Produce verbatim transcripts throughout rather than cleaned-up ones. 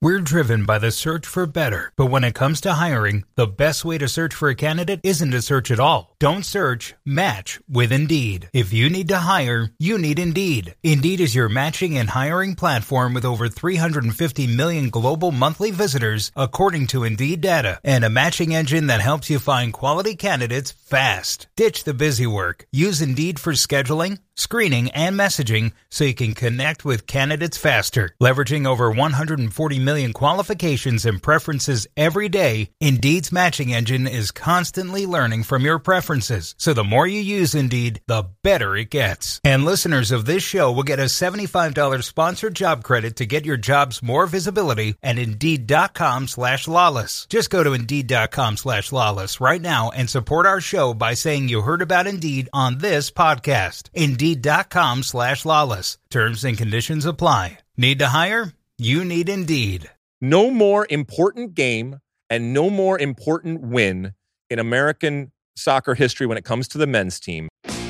We're driven by the search for better, but when it comes to hiring, the best way to search for a candidate isn't to search at all. Don't search, match with Indeed. If you need to hire, you need Indeed. Indeed is your matching and hiring platform with over three hundred fifty million global monthly visitors, according to Indeed data, and a matching engine that helps you find quality candidates fast. Ditch the busy work. Use Indeed for scheduling, screening, and messaging so you can connect with candidates faster. Leveraging over one hundred forty million qualifications and preferences every day, Indeed's matching engine is constantly learning from your preferences. So the more you use Indeed, the better it gets. And listeners of this show will get a seventy-five dollars sponsored job credit to get your jobs more visibility at Indeed.com slash lawless. Just go to Indeed.com slash lawless right now and support our show by saying you heard about Indeed on this podcast. Indeed.com slash lawless. Terms and conditions apply. Need to hire? You need Indeed. No more important game and no more important win in American soccer history when it comes to the men's team.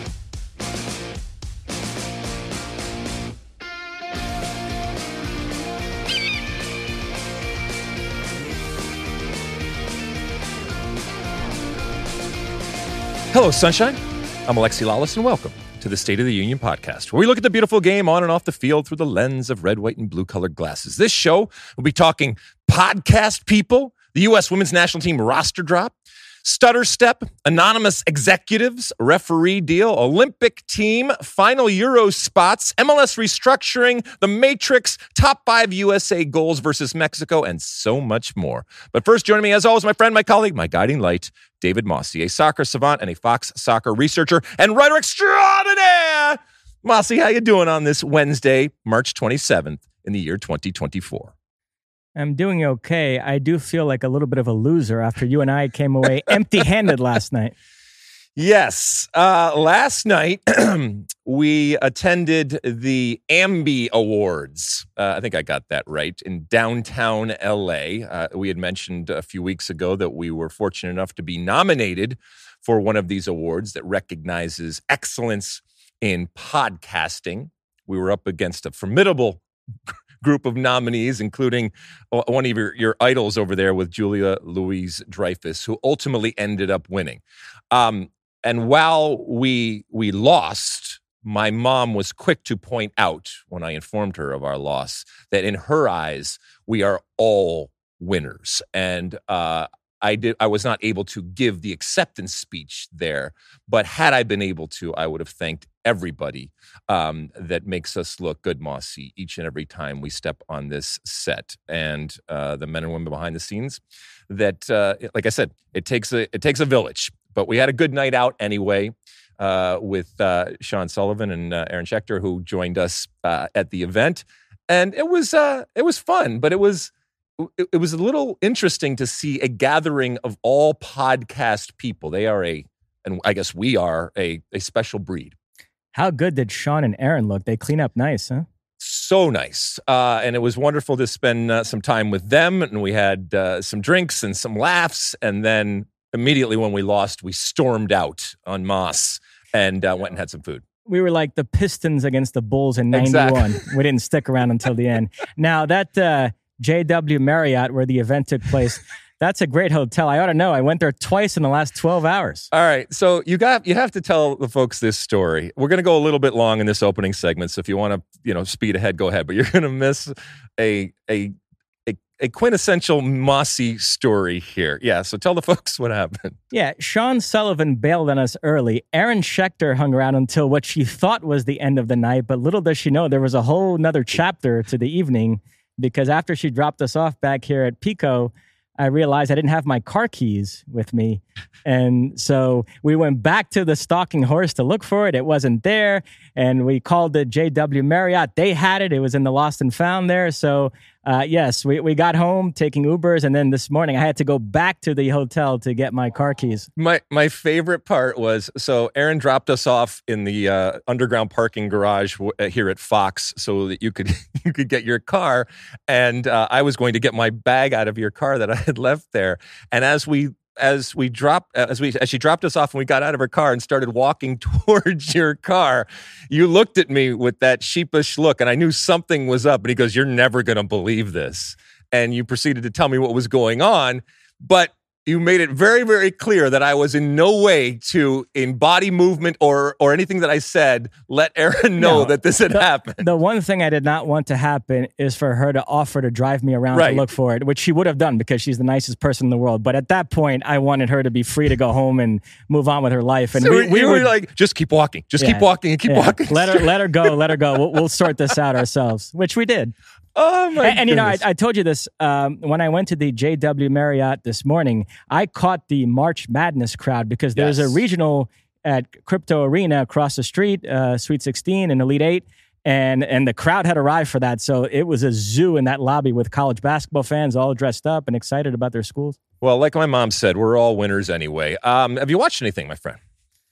Hello, Sunshine. I'm Alexi Lawless, and welcome to the State of the Union podcast, where we look at the beautiful game on and off the field through the lens of red, white, and blue-colored glasses. This show, we'll be talking podcast people, the U S women's national team roster drop, stutter step, anonymous executives, referee deal, Olympic team, final Euro spots, M L S restructuring, the Matrix, top five U S A goals versus Mexico, and so much more. But first, joining me, as always, my friend, my colleague, my guiding light, David Mosse, a soccer savant and a Fox soccer researcher and writer extraordinaire. Mosse, how you doing on this Wednesday, March twenty-seventh in the year twenty twenty-four? I'm doing okay. I do feel like a little bit of a loser after you and I came away empty-handed last night. Yes. Uh, last night, we attended the Ambi Awards. Uh, I think I got that right, in downtown L A. Uh, we had mentioned a few weeks ago that we were fortunate enough to be nominated for one of these awards that recognizes excellence in podcasting. We were up against a formidable group of nominees, including one of your, your idols over there with Julia Louis-Dreyfus, who ultimately ended up winning. Um, and while we we lost, my mom was quick to point out, when I informed her of our loss, that in her eyes, we are all winners. And uh, I did. I was not able to give the acceptance speech there, but had I been able to, I would have thanked everybody um, that makes us look good, Mosse, each and every time we step on this set, and uh, the men and women behind the scenes. That, uh, like I said, it takes a it takes a village. But we had a good night out anyway uh, with uh, Sean Sullivan and uh, Aaron Schechter, who joined us uh, at the event, and it was uh, it was fun, but it was. It was a little interesting to see a gathering of all podcast people. They are a, and I guess we are a, a special breed. How good did Sean and Aaron look? They clean up nice, huh? So nice. Uh, and it was wonderful to spend uh, some time with them. And we had uh, some drinks and some laughs. And then immediately when we lost, we stormed out on Moss and uh, went and had some food. We were like the Pistons against the Bulls in ninety-one. Exactly. We didn't stick around until the end. Now that... Uh, J W Marriott, where the event took place. That's a great hotel. I ought to know. I went there twice in the last twelve hours. All right. So you got you have to tell the folks this story. We're going to go a little bit long in this opening segment. So if you want to, you know, speed ahead, go ahead. But you're going to miss a a a, a quintessential Mosse story here. Yeah. So tell the folks what happened. Yeah. Sean Sullivan bailed on us early. Aaron Schechter hung around until what she thought was the end of the night. But little does she know, there was a whole nother chapter to the evening. Because after she dropped us off back here at Pico, I realized I didn't have my car keys with me. And so we went back to the Stalking Horse to look for it. It wasn't there. And we called the J W Marriott. They had it. It was in the Lost and Found there. So, uh, yes, we, we got home taking Ubers. And then this morning I had to go back to the hotel to get my car keys. My my favorite part was, so Aaron dropped us off in the uh, underground parking garage w- here at Fox so that you could you could get your car. And uh, I was going to get my bag out of your car that I had left there. And as we as we dropped, as we as she dropped us off and we got out of her car and started walking towards your car, you looked at me with that sheepish look, and I knew something was up. And he goes, "You're never going to believe this." and you proceeded to tell me what was going on, but you made it very, very clear that I was in no way to, in body movement or or anything that I said, let Erin know No, that this had the, happened. The one thing I did not want to happen is for her to offer to drive me around Right. to look for it, which she would have done because she's the nicest person in the world. But at that point, I wanted her to be free to go home and move on with her life. And So we, we you were were like, just keep walking. Just Yeah. keep walking and keep yeah, walking. let her, let her go, let her go. We'll, we'll sort this out ourselves, which we did. Oh, my And, and you know, I, goodness. I told you this um, when I went to the J W Marriott this morning. I caught the March Madness crowd because there's Yes. a regional at Crypto Arena across the street, uh, Suite sixteen and Elite Eight, and and the crowd had arrived for that. So it was a zoo in that lobby with college basketball fans all dressed up and excited about their schools. Well, like my mom said, we're all winners anyway. Um, have you watched anything, my friend?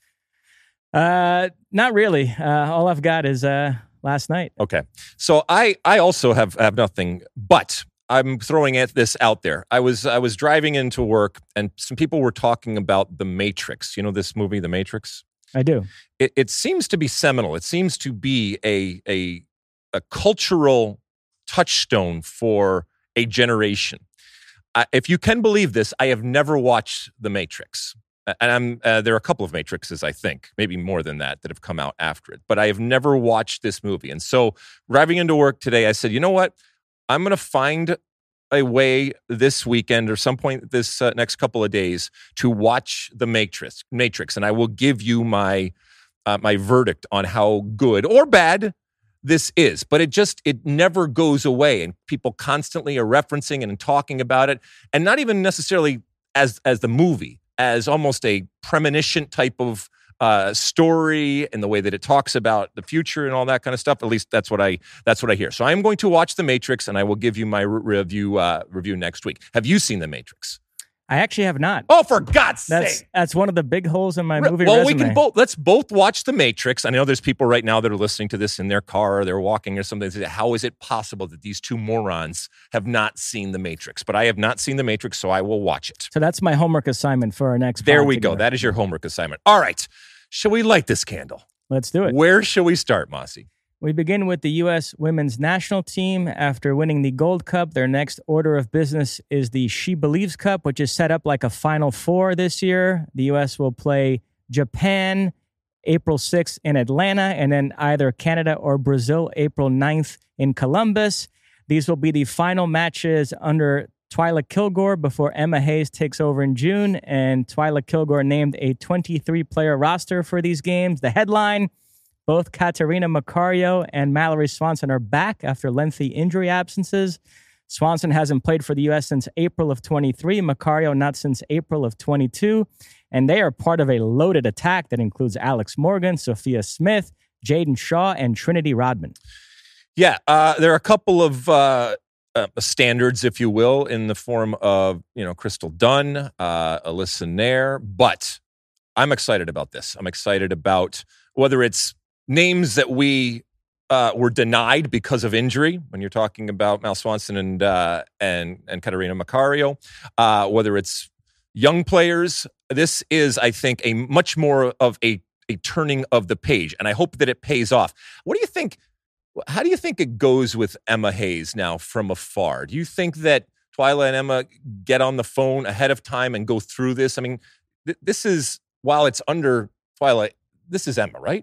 Uh, not really. Uh, all I've got is uh, last night. Okay. So I I also have have nothing, but I'm throwing it, this out there. I was I was driving into work and some people were talking about The Matrix. You know this movie, The Matrix? I do. It, it seems to be seminal. It seems to be a a a cultural touchstone for a generation. Uh, if you can believe this, I have never watched The Matrix. And I'm, uh, there are a couple of Matrixes, I think, maybe more than that, that have come out after it. But I have never watched this movie. And so driving into work today, I said, you know what? I'm going to find a way this weekend or some point this uh, next couple of days to watch The Matrix. Matrix, and I will give you my uh, my verdict on how good or bad this is. But it just, it never goes away. And people constantly are referencing and talking about it. And not even necessarily as as the movie, as almost a premonition type of uh, story in the way that it talks about the future and all that kind of stuff. At least that's what I that's what I hear. So I am going to watch The Matrix, and I will give you my re- review uh, review next week. Have you seen The Matrix? I actually have not. Oh, for God's That's sake! that's one of the big holes in my movie Well, resume. we can both let's both watch The Matrix. I know there's people right now that are listening to this in their car, or they're walking or something. They say, how is it possible that these two morons have not seen The Matrix? But I have not seen The Matrix, so I will watch it. So that's my homework assignment for our next. There pod we go. together. That is your homework assignment. All right. Shall we light this candle? Let's do it. Where shall we start, Mossy? We begin with the U S women's national team. After winning the Gold Cup, their next order of business is the She Believes Cup, which is set up like a Final Four this year. The U S will play Japan April sixth in Atlanta, and then either Canada or Brazil April ninth in Columbus. These will be the final matches under Twyla Kilgore before Emma Hayes takes over in June, and Twyla Kilgore named a twenty-three player roster for these games. The headline: both Katerina Macario and Mallory Swanson are back after lengthy injury absences. Swanson hasn't played for the U S since April of twenty-three, Macario not since April of twenty-two, and they are part of a loaded attack that includes Alex Morgan, Sophia Smith, Jaden Shaw, and Trinity Rodman. Yeah, uh, there are a couple of uh, uh, standards, if you will, in the form of, you know, Crystal Dunn, uh, Alyssa Nair, but I'm excited about this. I'm excited about whether it's names that we uh, were denied because of injury, when you're talking about Mal Swanson and uh, and and Katerina Macario, uh, whether it's young players. This is, I think, a much more of a, a turning of the page, and I hope that it pays off. What do you think? How do you think it goes with Emma Hayes now from afar? Do you think that Twyla and Emma get on the phone ahead of time and go through this? I mean, th- this is, while it's under Twyla, this is Emma, right?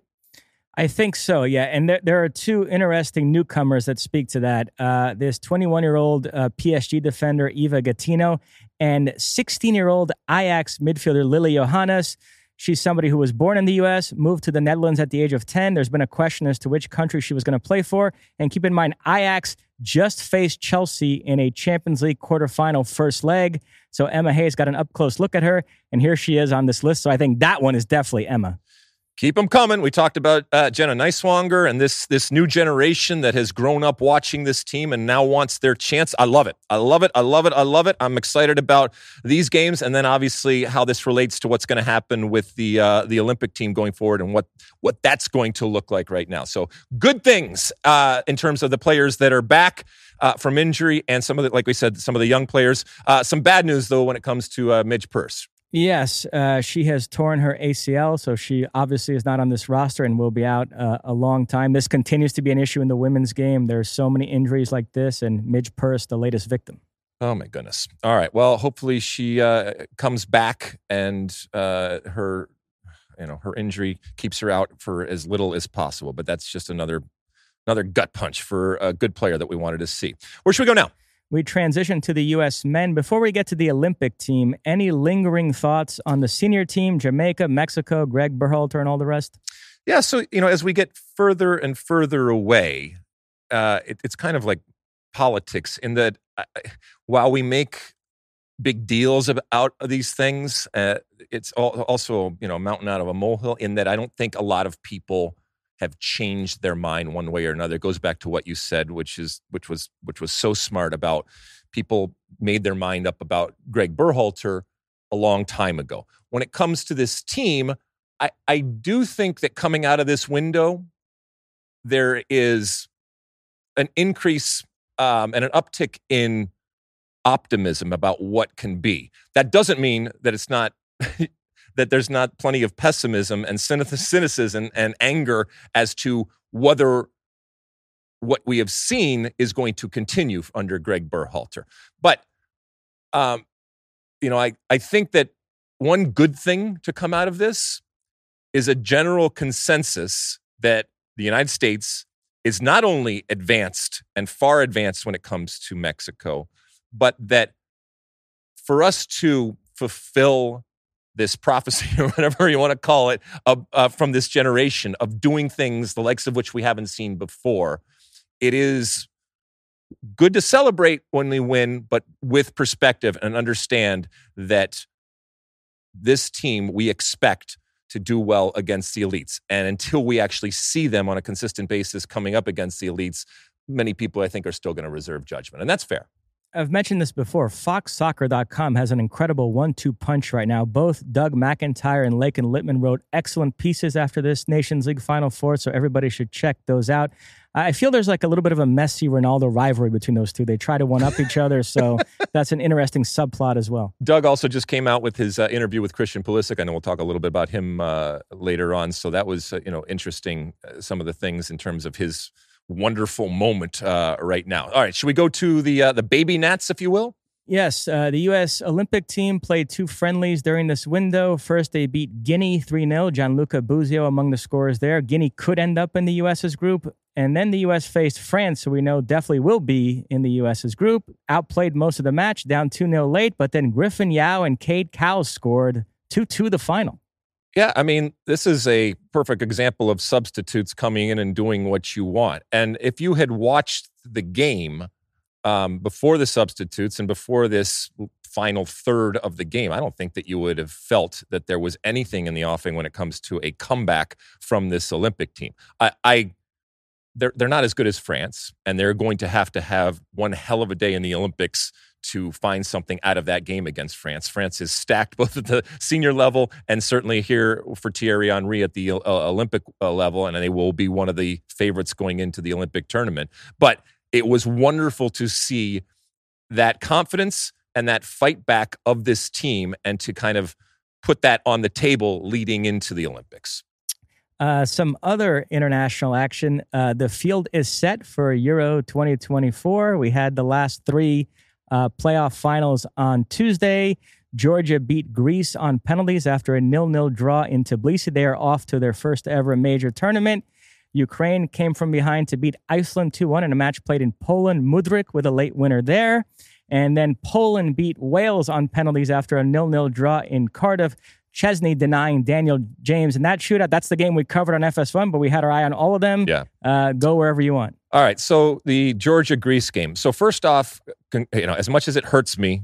I think so, yeah. And there, there are two interesting newcomers that speak to that. Uh, this twenty-one-year-old uh, P S G defender, Eva Gattino, and sixteen-year-old Ajax midfielder, Lily Johannes. She's somebody who was born in the U S, moved to the Netherlands at the age of ten. There's been a question as to which country she was going to play for. And keep in mind, Ajax just faced Chelsea in a Champions League quarterfinal first leg. So Emma Hayes got an up-close look at her, and here she is on this list. So I think that one is definitely Emma. Keep them coming. We talked about uh, Jenna Neiswanger and this this new generation that has grown up watching this team and now wants their chance. I love it. I love it. I love it. I love it. I'm excited about these games, and then obviously how this relates to what's going to happen with the uh, the Olympic team going forward and what what that's going to look like right now. So good things uh, in terms of the players that are back uh, from injury, and some of the, like we said, some of the young players. Uh, some bad news though when it comes to uh, Midge Purce. Yes, uh, she has torn her A C L, so she obviously is not on this roster and will be out uh, a long time. This continues to be an issue in the women's game. There's so many injuries like this, and Midge Purce, the latest victim. Oh, my goodness. All right. Well, hopefully she uh, comes back and uh, her, you know, her injury keeps her out for as little as possible. But that's just another another gut punch for a good player that we wanted to see. Where should we go now? We transition to the U S men. Before we get to the Olympic team, any lingering thoughts on the senior team, Jamaica, Mexico, Greg Berhalter, and all the rest? Yeah. So, you know, as we get further and further away, uh, it, it's kind of like politics in that uh, while we make big deals about these things, uh, it's also, you know, a mountain out of a molehill in that I don't think a lot of people have changed their mind one way or another. It goes back to what you said, which is which was which was so smart about people made their mind up about Greg Berhalter a long time ago. When it comes to this team, I, I do think that coming out of this window, there is an increase um, and an uptick in optimism about what can be. That doesn't mean that it's not that there's not plenty of pessimism and cynicism and anger as to whether what we have seen is going to continue under Greg Berhalter. But um, you know, I, I think that one good thing to come out of this is a general consensus that the United States is not only advanced and far advanced when it comes to Mexico, but that for us to fulfill this prophecy or whatever you want to call it uh, uh, from this generation of doing things the likes of which we haven't seen before, it is good to celebrate when we win, but with perspective and understand that this team we expect to do well against the elites. And until we actually see them on a consistent basis coming up against the elites, many people, I think, are still going to reserve judgment. And that's fair. I've mentioned this before. Fox Soccer dot com has an incredible one two punch right now. Both Doug McIntyre and Laken Littman wrote excellent pieces after this Nations League Final Four, so everybody should check those out. I feel there's like a little bit of a Messi-Ronaldo rivalry between those two. They try to one-up each other, so that's an interesting subplot as well. Doug also just came out with his uh, interview with Christian Pulisic. I know we'll talk a little bit about him uh, later on, so that was uh, you know interesting, uh, some of the things in terms of his wonderful moment uh, right now. All right, should we go to the uh, the baby Nats, if you will? Yes, uh, the U S Olympic team played two friendlies during this window. First, they beat Guinea three nil. Gianluca Buzio among the scorers there. Guinea could end up in the U S's group. And then the U S faced France, who we know definitely will be in the U S's group. Outplayed most of the match, down two nil late. But then Griffin Yao and Cade Cowles scored two two the final. Yeah, I mean, this is a perfect example of substitutes coming in and doing what you want. And if you had watched the game um, before the substitutes and before this final third of the game, I don't think that you would have felt that there was anything in the offing when it comes to a comeback from this Olympic team. I, I they're they're not as good as France, and they're going to have to have one hell of a day in the Olympics to find something out of that game against France. France is stacked both at the senior level and certainly here for Thierry Henry at the uh, Olympic uh, level, and they will be one of the favorites going into the Olympic tournament. But it was wonderful to see that confidence and that fight back of this team and to kind of put that on the table leading into the Olympics. Uh, some other international action. Uh, the field is set for Euro twenty twenty-four. We had the last three Uh, playoff finals on Tuesday. Georgia beat Greece on penalties after a nil nil draw in Tbilisi. They are off to their first ever major tournament. Ukraine came from behind to beat Iceland two one in a match played in Poland. Mudryk with a late winner there. And then Poland beat Wales on penalties after a nil nil draw in Cardiff. Chesney denying Daniel James in that shootout. That's the game we covered on F S one, but we had our eye on all of them. Yeah. Uh, go wherever you want. All right, so the Georgia-Greece game. So first off, you know, as much as it hurts me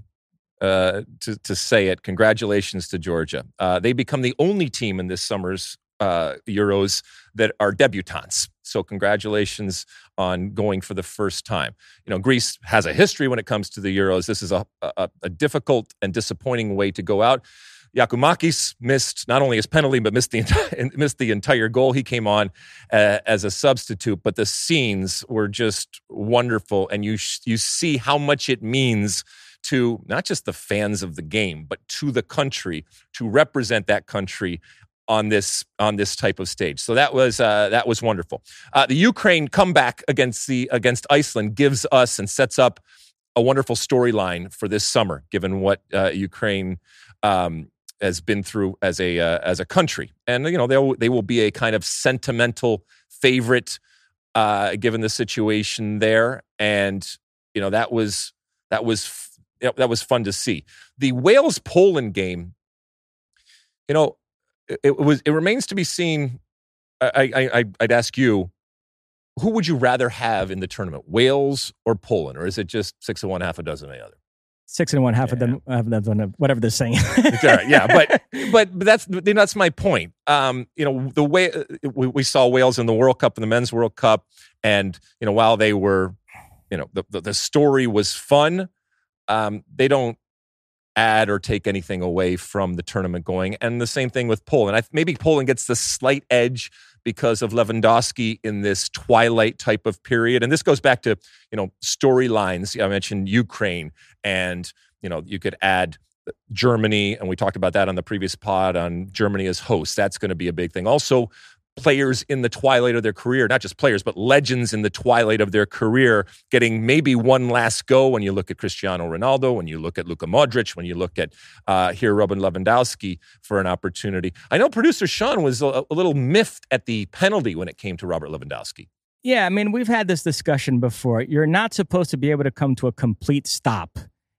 uh, to, to say it, congratulations to Georgia. Uh, they become the only team in this summer's uh, Euros that are debutantes. So congratulations on going for the first time. You know, Greece has a history when it comes to the Euros. This is a, a, a difficult and disappointing way to go out. Giakoumakis missed not only his penalty, but missed the entire, missed the entire goal. He came on uh, as a substitute, but the scenes were just wonderful. And you sh- you see how much it means to not just the fans of the game, but to the country, to represent that country on this on this type of stage. So that was uh, that was wonderful. Uh, the Ukraine comeback against the against Iceland gives us and sets up a wonderful storyline for this summer, given what uh, Ukraine um, has been through as a uh, as a country. And, you know, they they will be a kind of sentimental favorite uh, given the situation there. And, you know, that was that was that was fun to see. The Wales-Poland game, you know, it, it was it remains to be seen. I, I, I'd ask you, who would you rather have in the tournament, Wales or Poland? Or is it just six and one, half a dozen of the other? Six and one, half yeah. of them, half of them, whatever they're saying. right, yeah, but, but but that's that's my point. Um, you know, the way we, we saw Wales in the World Cup and the Men's World Cup, and you know, while they were, you know, the the, the story was fun. Um, they don't add or take anything away from the tournament going. And the same thing with Poland. I, maybe Poland gets the slight edge because of Lewandowski in this twilight type of period. And this goes back to, you know, storylines. I mentioned Ukraine, and, you know, you could add Germany, and we talked about that on the previous pod on Germany as host. That's going to be a big thing. Also, players in the twilight of their career, not just players, but legends in the twilight of their career, getting maybe one last go. When you look at Cristiano Ronaldo, when you look at Luka Modric, when you look at uh, here Robin Lewandowski for an opportunity. I know producer Sean was a, a little miffed at the penalty when it came to Robert Lewandowski. Yeah, I mean, we've had this discussion before. You're not supposed to be able to come to a complete stop.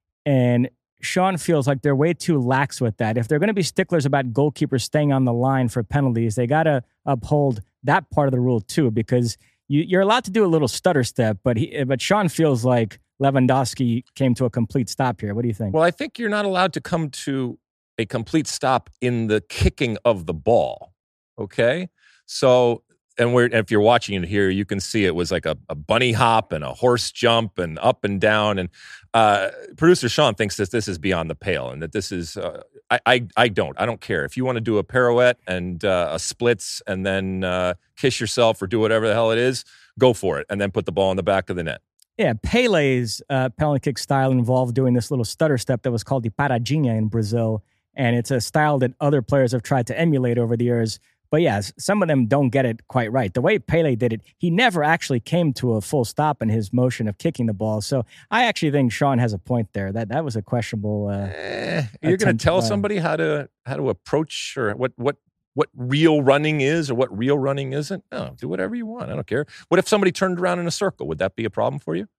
And Sean feels like they're way too lax with that. If they're going to be sticklers about goalkeepers staying on the line for penalties, they got to uphold that part of the rule too, because you, you're allowed to do a little stutter step, but he, but Sean feels like Lewandowski came to a complete stop here. What do you think? Well, I think you're not allowed to come to a complete stop in the kicking of the ball. Okay? So, and we're, if you're watching it here, you can see it was like a, a bunny hop and a horse jump and up and down. And uh, producer Sean thinks that this is beyond the pale, and that this is, uh, I, I I don't. I don't care. If you want to do a pirouette and uh, a splits and then uh, kiss yourself or do whatever the hell it is, go for it. And then put the ball in the back of the net. Yeah, Pele's uh, penalty kick style involved doing this little stutter step that was called the paradinha in Brazil. And it's a style that other players have tried to emulate over the years. But yes, some of them don't get it quite right. The way Pele did it, he never actually came to a full stop in his motion of kicking the ball. So I actually think Sean has a point there. That that was a questionable. Uh, eh, you're going to tell uh, somebody how to how to approach or what what what real running is or what real running isn't? No, do whatever you want. I don't care. What if somebody turned around in a circle? Would that be a problem for you?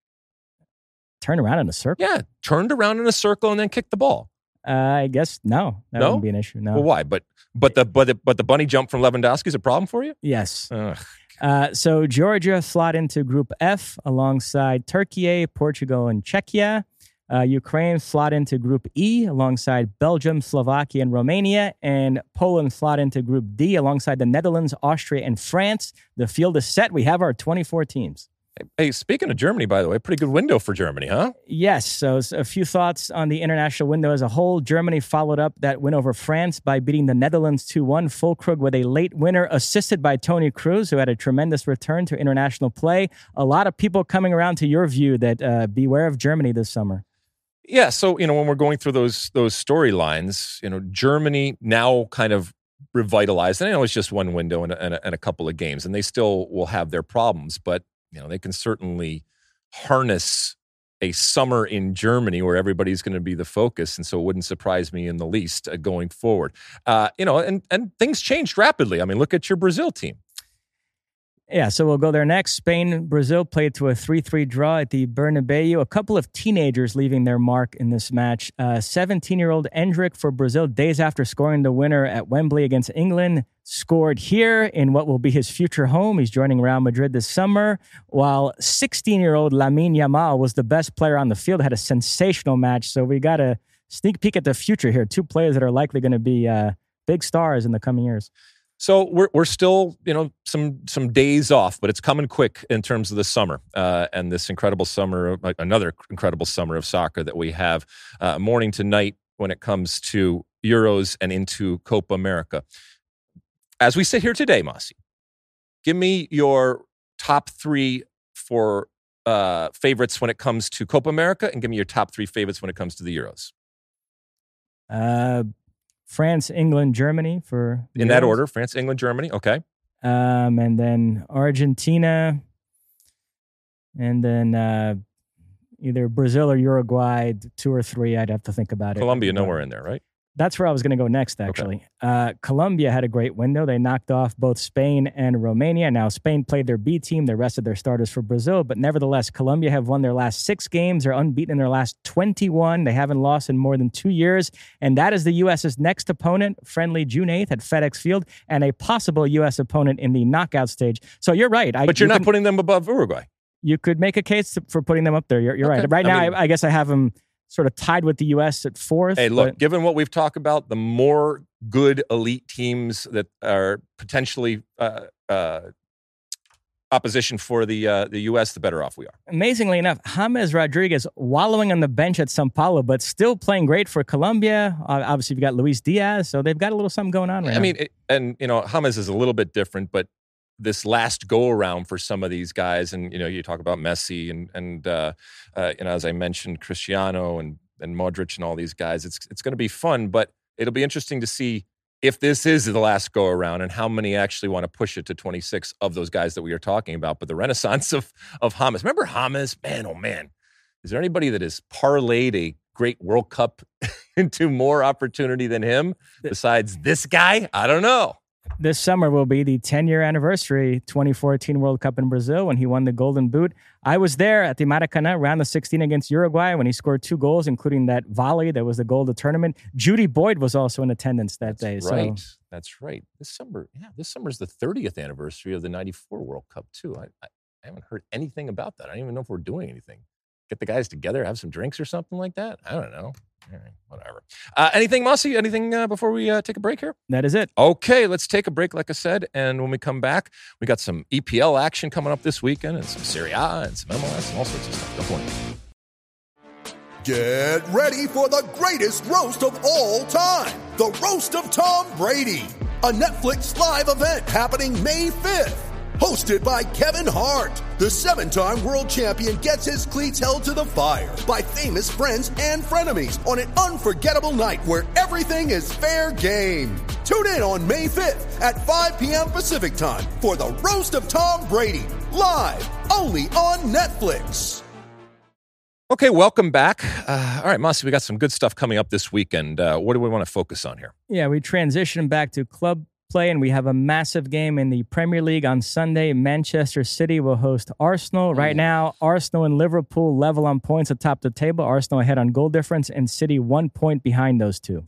Turn around in a circle? Yeah, turned around in a circle and then kicked the ball. Uh, I guess no. That no? wouldn't be an issue. No. Well, why? But but the but the but the bunny jump from Lewandowski is a problem for you? Yes. Ugh. Uh, so Georgia slot into Group F alongside Turkey, Portugal, and Czechia. Uh, Ukraine slot into Group E alongside Belgium, Slovakia, and Romania. And Poland slot into Group D alongside the Netherlands, Austria, and France. The field is set. We have our twenty-four teams. Hey, speaking of Germany, by the way, pretty good window for Germany, huh? Yes. So a few thoughts on the international window as a whole. Germany followed up that win over France by beating the Netherlands two one. Füllkrug with a late winner, assisted by Toni Kroos, who had a tremendous return to international play. A lot of people coming around to your view that uh, beware of Germany this summer. Yeah. So, you know, when we're going through those those storylines, you know, Germany now kind of revitalized. And I know it's just one window and a, and a, and a couple of games, and they still will have their problems, but you know, they can certainly harness a summer in Germany where everybody's going to be the focus. And so it wouldn't surprise me in the least uh, going forward. Uh, you know, and, and things changed rapidly. I mean, look at your Brazil team. Yeah, so we'll go there next. Spain, Brazil played to a three three draw at the Bernabeu. A couple of teenagers leaving their mark in this match. Uh, seventeen-year-old Endrick for Brazil, days after scoring the winner at Wembley against England, scored here in what will be his future home. He's joining Real Madrid this summer, while sixteen-year-old Lamine Yamal was the best player on the field, had a sensational match. So we got a sneak peek at the future here. Two players that are likely going to be uh, big stars in the coming years. So we're we're still, you know, some some days off, but it's coming quick in terms of the summer uh, and this incredible summer, like another incredible summer of soccer that we have uh, morning to night when it comes to Euros and into Copa America. As we sit here today, Mossy, give me your top three for uh, favorites when it comes to Copa America, and give me your top three favorites when it comes to the Euros. Uh. France, England, Germany for in that order. France, England, Germany. Okay. Um, and then Argentina, and then uh, either Brazil or Uruguay, two or three. I'd have to think about it. Colombia, nowhere in there, right? That's where I was going to go next, actually. Okay. Uh, Colombia had a great window. They knocked off both Spain and Romania. Now, Spain played their B team. They rested their starters for Brazil. But nevertheless, Colombia have won their last six games. They're unbeaten in their last twenty-one. They haven't lost in more than two years. And that is the U S's next opponent, friendly June eighth at FedEx Field, and a possible U S opponent in the knockout stage. So you're right. I, but you're you not can, putting them above Uruguay. You could make a case for putting them up there. You're, you're okay. right. Right I now, mean, I, I guess I have them sort of tied with the U S at fourth. Hey, look, but... given what we've talked about, the more good elite teams that are potentially uh, uh, opposition for the uh, the U S, the better off we are. Amazingly enough, James Rodriguez wallowing on the bench at São Paulo, but still playing great for Colombia. Uh, obviously, you've got Luis Diaz, so they've got a little something going on right I now. I mean, it, and, you know, James is a little bit different, but this last go around for some of these guys, and you know, you talk about Messi and and uh, uh, you know, as I mentioned, Cristiano and and Modric and all these guys. It's it's going to be fun, but it'll be interesting to see if this is the last go around and how many actually want to push it to twenty-six of those guys that we are talking about. But the renaissance of of James, remember James? Man, oh man, is there anybody that has parlayed a great World Cup into more opportunity than him besides this guy? I don't know. This summer will be the ten-year anniversary, twenty fourteen World Cup in Brazil, when he won the Golden Boot. I was there at the Maracanã, round of sixteen against Uruguay, when he scored two goals, including that volley that was the goal of the tournament. Judy Boyd was also in attendance that That's day. Right. So. That's right. This summer, yeah, this summer is the thirtieth anniversary of the ninety-four World Cup, too. I, I, I haven't heard anything about that. I don't even know if we're doing anything. Get the guys together, have some drinks or something like that? I don't know. All right, whatever. Uh, anything, Mossy? Anything uh, before we uh, take a break here? That is it. Okay, let's take a break, like I said. And when we come back, we got some E P L action coming up this weekend and some Serie A and some M L S and all sorts of stuff. Don't worry. Get ready for the greatest roast of all time. The Roast of Tom Brady. A Netflix live event happening May fifth. Hosted by Kevin Hart, the seven-time world champion gets his cleats held to the fire by famous friends and frenemies on an unforgettable night where everything is fair game. Tune in on May fifth at five p.m. Pacific time for the Roast of Tom Brady, live only on Netflix. Okay, welcome back. Uh, all right, Mossy, we got some good stuff coming up this weekend. Uh, what do we want to focus on here? Yeah, we transition back to club play, and we have a massive game in the Premier League on Sunday. Manchester City will host Arsenal. Right now, Arsenal and Liverpool level on points atop the table. Arsenal ahead on goal difference, and City one point behind those two.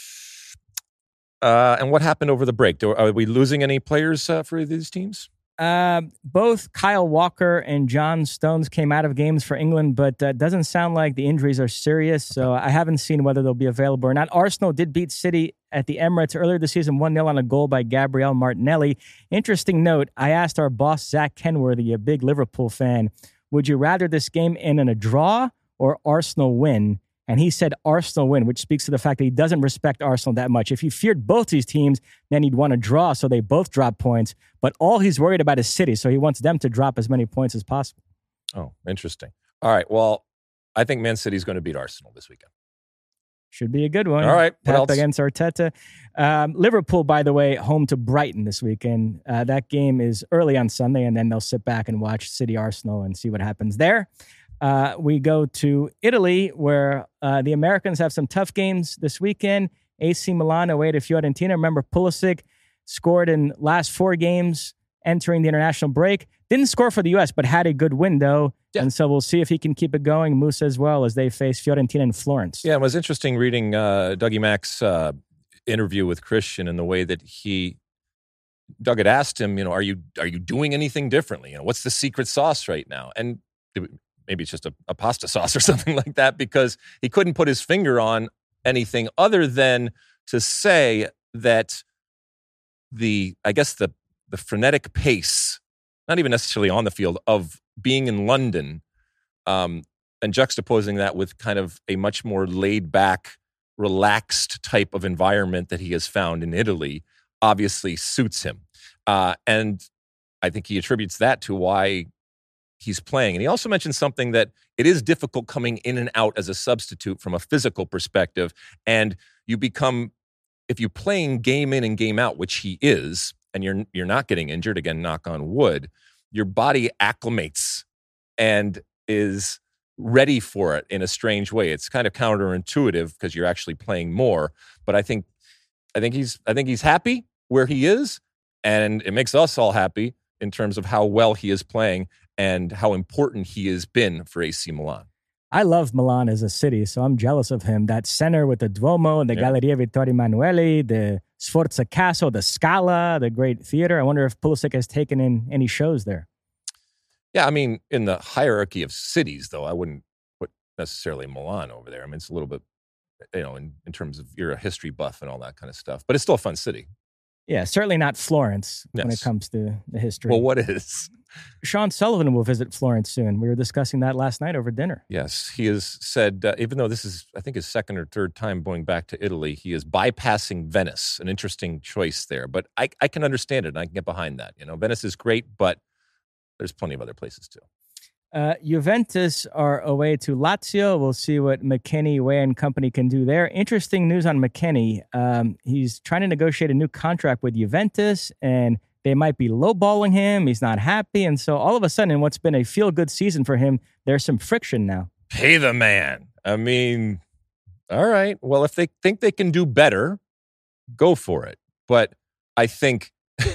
Uh, and what happened over the break? Are we losing any players uh, for these teams? Uh, both Kyle Walker and John Stones came out of games for England, but uh, doesn't sound like the injuries are serious, so I haven't seen whether they'll be available or not. Arsenal did beat City at the Emirates earlier this season, one nil on a goal by Gabriel Martinelli. Interesting note, I asked our boss, Zach Kenworthy, a big Liverpool fan, would you rather this game end in a draw or Arsenal win? And he said Arsenal win, which speaks to the fact that he doesn't respect Arsenal that much. If he feared both these teams, then he'd want to draw so they both drop points. But all he's worried about is City, so he wants them to drop as many points as possible. Oh, interesting. All right, well, I think Man City's going to beat Arsenal this weekend. Should be a good one. All right, what Pep else? Against Arteta. Um, Liverpool, by the way, home to Brighton this weekend. Uh, that game is early on Sunday, and then they'll sit back and watch City Arsenal and see what happens there. Uh, we go to Italy, where uh, the Americans have some tough games this weekend. A C Milan away to Fiorentina. Remember, Pulisic scored in last four games entering the international break. Didn't score for the U S, but had a good window. Yeah. And so we'll see if he can keep it going. Musa as well, as they face Fiorentina and Florence. Yeah, it was interesting reading uh, Dougie Mack's uh, interview with Christian and the way that he, Doug had asked him, you know, are you are you doing anything differently? You know, what's the secret sauce right now? And maybe it's just a, a pasta sauce or something like that, because he couldn't put his finger on anything other than to say that the, I guess the the frenetic pace, not even necessarily on the field, of being in London, um, and juxtaposing that with kind of a much more laid back, relaxed type of environment that he has found in Italy, obviously suits him. Uh, and I think he attributes that to why he's playing. And he also mentioned something that it is difficult coming in and out as a substitute from a physical perspective. And you become, if you're playing game in and game out, which he is, and you're you're not getting injured, again, knock on wood, your body acclimates and is ready for it in a strange way. It's kind of counterintuitive because you're actually playing more. But I think, I think he's, I think he's happy where he is, and it makes us all happy in terms of how well he is playing and how important he has been for A C Milan. I love Milan as a city, so I'm jealous of him. That center with the Duomo, the yeah. Galleria Vittorio Emanuele, the Sforza Castle, the Scala, the great theater. I wonder if Pulisic has taken in any shows there. Yeah, I mean, in the hierarchy of cities, though, I wouldn't put necessarily Milan over there. I mean, it's a little bit, you know, in, in terms of you're a history buff and all that kind of stuff. But it's still a fun city. Yeah, certainly not Florence yes. when it comes to the history. Well, what is? Sean Sullivan will visit Florence soon. We were discussing that last night over dinner. Yes, he has said, uh, even though this is, I think, his second or third time going back to Italy, he is bypassing Venice. An interesting choice there. But I, I can understand it, and I can get behind that. You know, Venice is great, but there's plenty of other places, too. Uh, Juventus are away to Lazio. We'll see what McKennie, Way and Company can do there. Interesting news on McKennie. Um, he's trying to negotiate a new contract with Juventus, and they might be lowballing him. He's not happy. And so all of a sudden, in what's been a feel-good season for him, there's some friction now. Pay the man. I mean, all right. Well, if they think they can do better, go for it. But I think,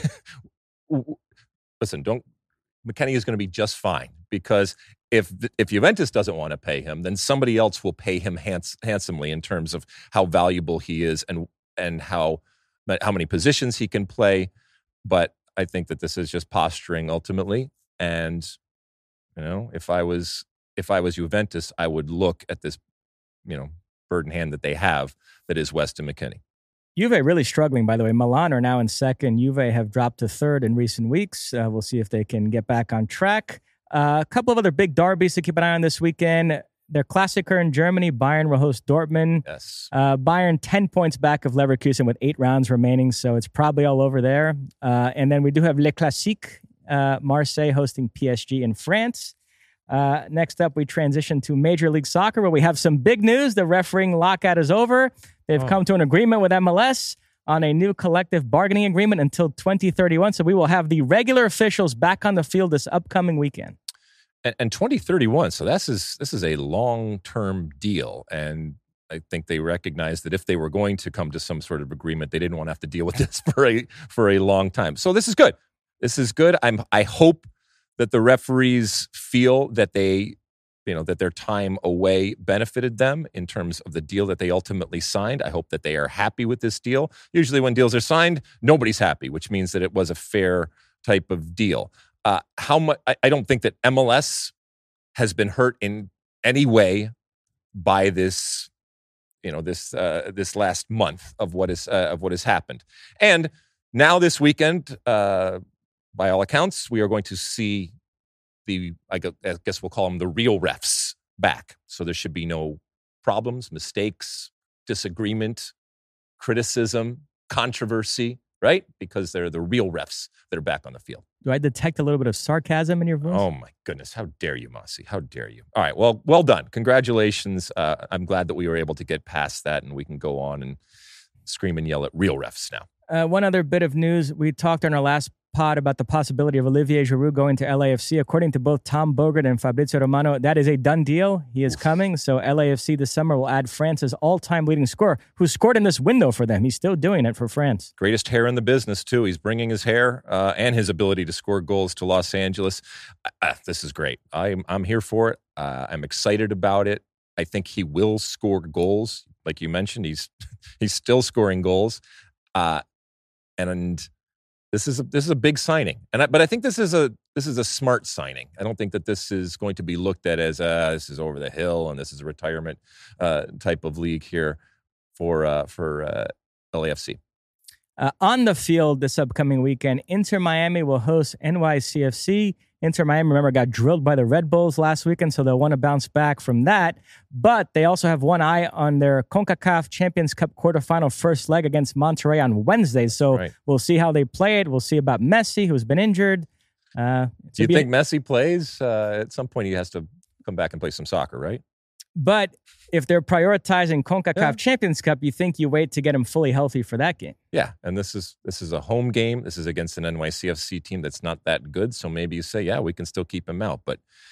listen, don't, McKennie is going to be just fine, because if if Juventus doesn't want to pay him, then somebody else will pay him hands, handsomely in terms of how valuable he is and and how how many positions he can play. But I think that this is just posturing ultimately. And you know, if I was if I was Juventus, I would look at this, you know, bird in hand that they have, that is Weston McKennie. Juve really struggling, by the way. Milan are now in second. Juve have dropped to third in recent weeks. Uh, we'll see if they can get back on track. Uh, a couple of other big derbies to keep an eye on this weekend. Their Klassiker in Germany. Bayern will host Dortmund. Yes. Uh, Bayern ten points back of Leverkusen with eight rounds remaining, so it's probably all over there. Uh, and then we do have Le Classique, uh, Marseille hosting P S G in France. Uh, next up, we transition to Major League Soccer, where we have some big news. The refereeing lockout is over. They've oh. come to an agreement with M L S on a new collective bargaining agreement until twenty thirty-one. So we will have the regular officials back on the field this upcoming weekend. And, and twenty thirty-one, so this is this is a long-term deal. And I think they recognized that if they were going to come to some sort of agreement, they didn't want to have to deal with this for a for a long time. So this is good. This is good. I'm I hope that the referees feel that they, you know, that their time away benefited them in terms of the deal that they ultimately signed. I hope that they are happy with this deal. Usually when deals are signed, nobody's happy, which means that it was a fair type of deal. Uh, how much? I, I don't think that M L S has been hurt in any way by this, you know, this uh, this last month of what is uh, of what has happened. And now this weekend, uh, by all accounts, we are going to see the, I guess we'll call them the real refs back. So there should be no problems, mistakes, disagreement, criticism, controversy, right? Because they're the real refs that are back on the field. Do I detect a little bit of sarcasm in your voice? Oh, my goodness. How dare you, Mossy? How dare you? All right. Well, well done. Congratulations. Uh, I'm glad that we were able to get past that and we can go on and scream and yell at real refs now. Uh, one other bit of news. We talked on our last pod about the possibility of Olivier Giroud going to L A F C. According to both Tom Bogert and Fabrizio Romano, that is a done deal. He is Oof. coming. So L A F C this summer will add France's all-time leading scorer, who scored in this window for them. He's still doing it for France. Greatest hair in the business, too. He's bringing his hair uh, and his ability to score goals to Los Angeles. Uh, this is great. I'm, I'm here for it. Uh, I'm excited about it. I think he will score goals. Like you mentioned, he's he's still scoring goals. Uh, and... This is a, this is a big signing, and I, but I think this is a this is a smart signing. I don't think that this is going to be looked at as uh, this is over the hill and this is a retirement uh, type of league here for uh, for uh, L A F C. Uh, on the field this upcoming weekend, Inter Miami will host N Y C F C. Inter Miami, remember, got drilled by the Red Bulls last weekend, so they'll want to bounce back from that. But they also have one eye on their CONCACAF Champions Cup quarterfinal first leg against Monterrey on Wednesday. So right. we'll see how they play it. We'll see about Messi, who's been injured. Uh, Do you think a- Messi plays? Uh, at some point, he has to come back and play some soccer, right? But if they're prioritizing CONCACAF yeah. Champions Cup, you think you wait to get him fully healthy for that game. Yeah, and this is this is a home game. This is against an N Y C F C team that's not that good. So maybe you say, yeah, we can still keep him out. But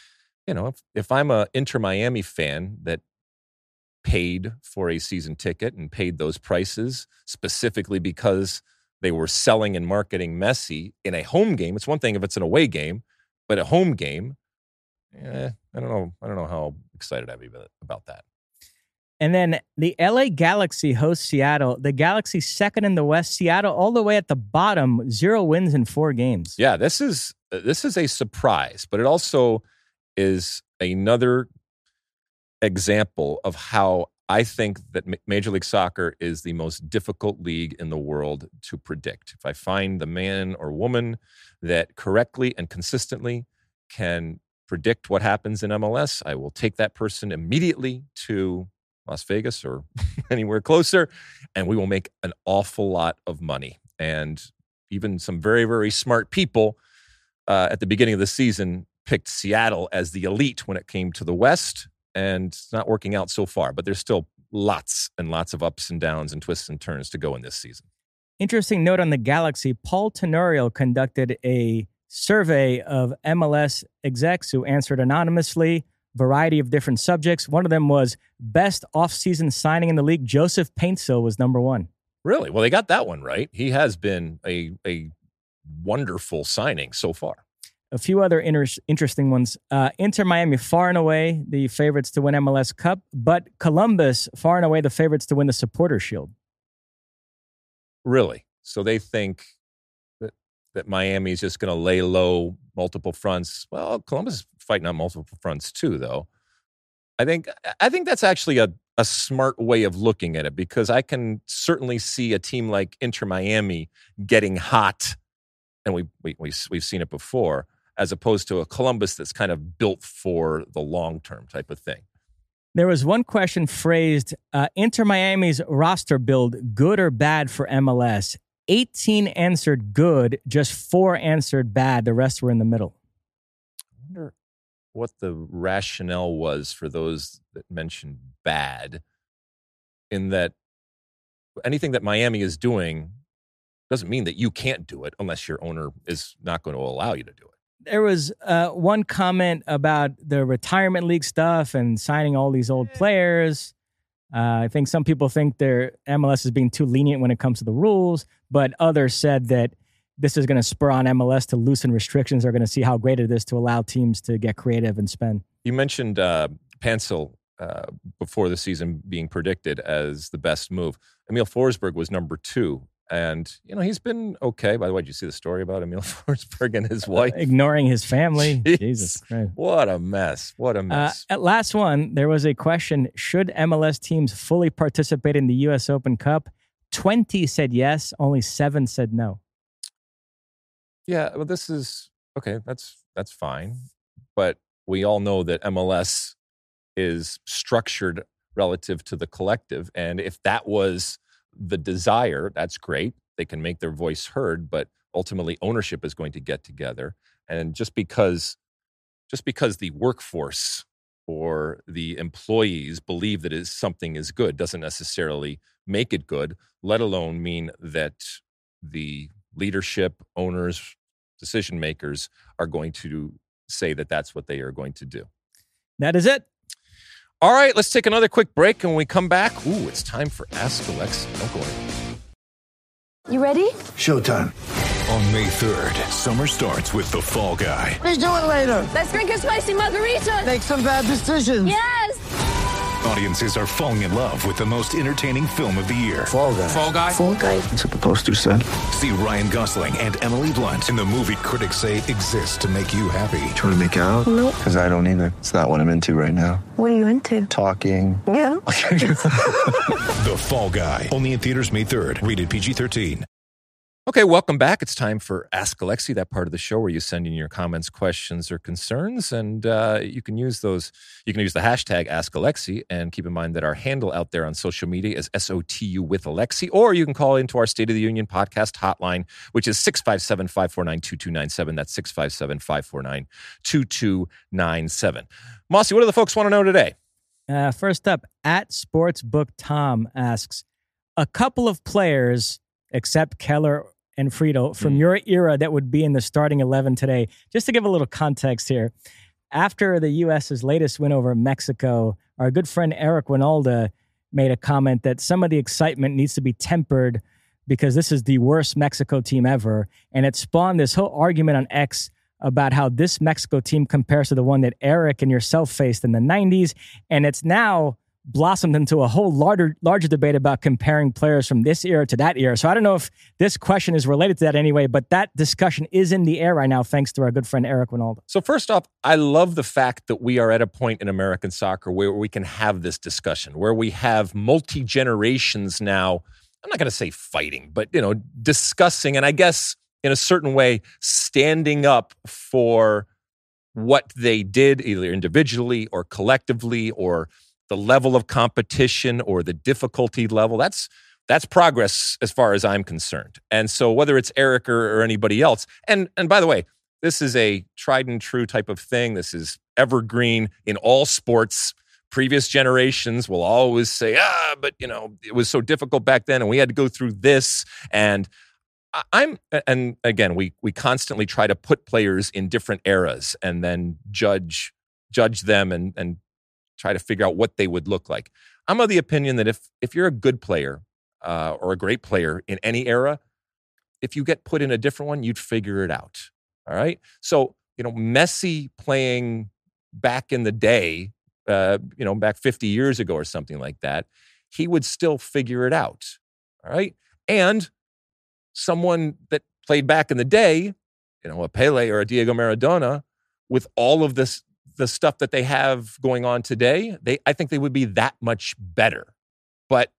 you know, if, if I'm a Inter Miami fan that paid for a season ticket and paid those prices specifically because they were selling and marketing Messi in a home game. It's one thing if it's an away game, but a home game, eh, I don't know. I don't know how excited I'd be about that. And then the L A Galaxy hosts Seattle. The Galaxy second in the West. Seattle all the way at the bottom. Zero wins in four games. Yeah, this is this is a surprise, but it also is another example of how I think that Major League Soccer is the most difficult league in the world to predict. If I find the man or woman that correctly and consistently can predict what happens in M L S, I will take that person immediately to Las Vegas or anywhere closer, and we will make an awful lot of money. And even some very, very smart people uh, at the beginning of the season picked Seattle as the elite when it came to the West, and it's not working out so far. But there's still lots and lots of ups and downs and twists and turns to go in this season. Interesting note on the Galaxy. Paul Tenorio conducted a survey of M L S execs who answered anonymously, variety of different subjects. One of them was best off-season signing in the league. Joseph Paintsil was number one. Really? Well, they got that one right. He has been a a wonderful signing so far. A few other inter- interesting ones. Uh, Inter Miami, far and away the favorites to win M L S Cup, but Columbus, far and away the favorites to win the Supporters Shield. Really? So they think that, that Miami is just going to lay low multiple fronts. Well, Columbus is fighting on multiple fronts too, though. I think I think that's actually a, a smart way of looking at it, because I can certainly see a team like Inter Miami getting hot, and we, we, we, we've seen it before, as opposed to a Columbus that's kind of built for the long-term type of thing. There was one question phrased, uh, Inter Miami's roster build, good or bad for M L S? eighteen answered good, just four answered bad. The rest were in the middle. I wonder what the rationale was for those that mentioned bad, in that anything that Miami is doing doesn't mean that you can't do it unless your owner is not going to allow you to do it. There was uh, one comment about the retirement league stuff and signing all these old players. Uh, I think some people think their M L S is being too lenient when it comes to the rules, but others said that this is going to spur on M L S to loosen restrictions. They're going to see how great it is to allow teams to get creative and spend. You mentioned uh, Paintsil uh, before the season being predicted as the best move. Emil Forsberg was number two. And, you know, he's been okay. By the way, did you see the story about Emil Forsberg and his wife? Uh, ignoring his family. Jeez. Jesus Christ. What a mess. What a mess. Uh, at last one, there was a question, should M L S teams fully participate in the U S Open Cup? twenty said yes, only seven said no. Yeah, well, this is, okay, that's that's fine. But we all know that M L S is structured relative to the collective. And if that was the desire, that's great. They can make their voice heard, but ultimately ownership is going to get together. And just because just because the workforce or the employees believe that is something is good doesn't necessarily make it good, let alone mean that the leadership, owners, decision makers are going to say that that's what they are going to do. That is it. All right, let's take another quick break, and when we come back, ooh, it's time for Ask Alexi. Don't go anywhere. You ready? Showtime. On May third, summer starts with The Fall Guy. Let's do it later. Let's drink a spicy margarita. Make some bad decisions. Yes. Audiences are falling in love with the most entertaining film of the year. Fall Guy. Fall Guy? Fall guy. That's what the poster said. See Ryan Gosling and Emily Blunt in the movie critics say exists to make you happy. Trying to make it out? Nope. Because I don't either. It's not what I'm into right now. What are you into? Talking. Yeah. The Fall Guy. Only in theaters May third. Rated P G thirteen. Okay, welcome back. It's time for Ask Alexi, that part of the show where you send in your comments, questions, or concerns, and uh, you can use those. You can use the hashtag Ask Alexi, and keep in mind that our handle out there on social media is S O T U with Alexi, or you can call into our State of the Union podcast hotline, which is six five seven, five four nine, two two nine seven. That's six five seven, five four nine, two two nine seven. Mossy, what do the folks want to know today? Uh, first up, at Sportsbook Tom asks, a couple of players, except Keller and Friedel, from mm. your era that would be in the starting eleven today. Just to give a little context here, after the U S's latest win over Mexico, our good friend Eric Winalda made a comment that some of the excitement needs to be tempered because this is the worst Mexico team ever. And it spawned this whole argument on X about how this Mexico team compares to the one that Eric and yourself faced in the nineties. And it's now blossomed into a whole larger larger debate about comparing players from this era to that era. So I don't know if this question is related to that anyway, but that discussion is in the air right now, thanks to our good friend Eric Winalda. So first off, I love the fact that we are at a point in American soccer where we can have this discussion, where we have multi-generations now, I'm not going to say fighting, but, you know, discussing, and I guess in a certain way, standing up for what they did, either individually or collectively, or the level of competition or the difficulty level. That's that's progress as far as I'm concerned. And so whether it's Eric or, or anybody else, and and by the way, this is a tried and true type of thing. This is evergreen in all sports. Previous generations will always say, ah, but you know, it was so difficult back then and we had to go through this. And I'm, and again, we we constantly try to put players in different eras and then judge judge them and and try to figure out what they would look like. I'm of the opinion that if if you're a good player uh, or a great player in any era, if you get put in a different one, you'd figure it out. All right. So, you know, Messi playing back in the day, uh, you know, back fifty years ago or something like that, he would still figure it out. All right. And someone that played back in the day, you know, a Pele or a Diego Maradona, with all of this, the stuff that they have going on today, they I think they would be that much better. But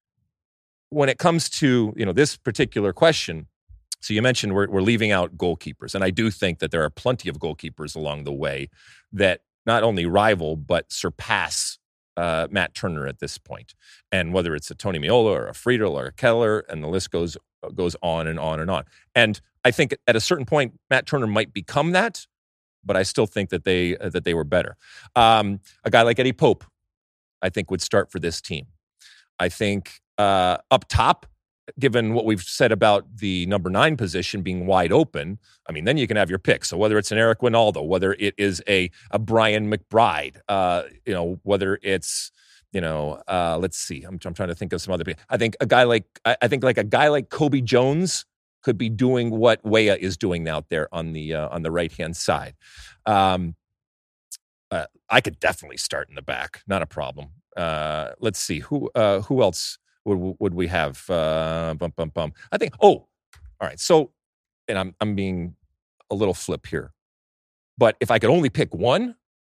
when it comes to, you know, this particular question, so you mentioned we're, we're leaving out goalkeepers, and I do think that there are plenty of goalkeepers along the way that not only rival but surpass uh, Matt Turner at this point. And whether it's a Tony Meola or a Friedel or a Keller, and the list goes goes on and on and on. And I think at a certain point, Matt Turner might become that, but I still think that they uh, that they were better. Um, a guy like Eddie Pope, I think, would start for this team. I think uh, up top, given what we've said about the number nine position being wide open, I mean, then you can have your pick. So whether it's an Eric Winalda, whether it is a a Brian McBride, uh, you know, whether it's you know, uh, let's see, I'm, I'm trying to think of some other people. I think a guy like I, I think like a guy like Kobe Jones could be doing what Weah is doing out there on the uh, on the right hand side. Um, uh, I could definitely start in the back, not a problem. Uh, let's see who uh, who else would would we have? Uh, bum bum bum. I think. Oh, all right. So, and I'm I'm being a little flip here, but if I could only pick one,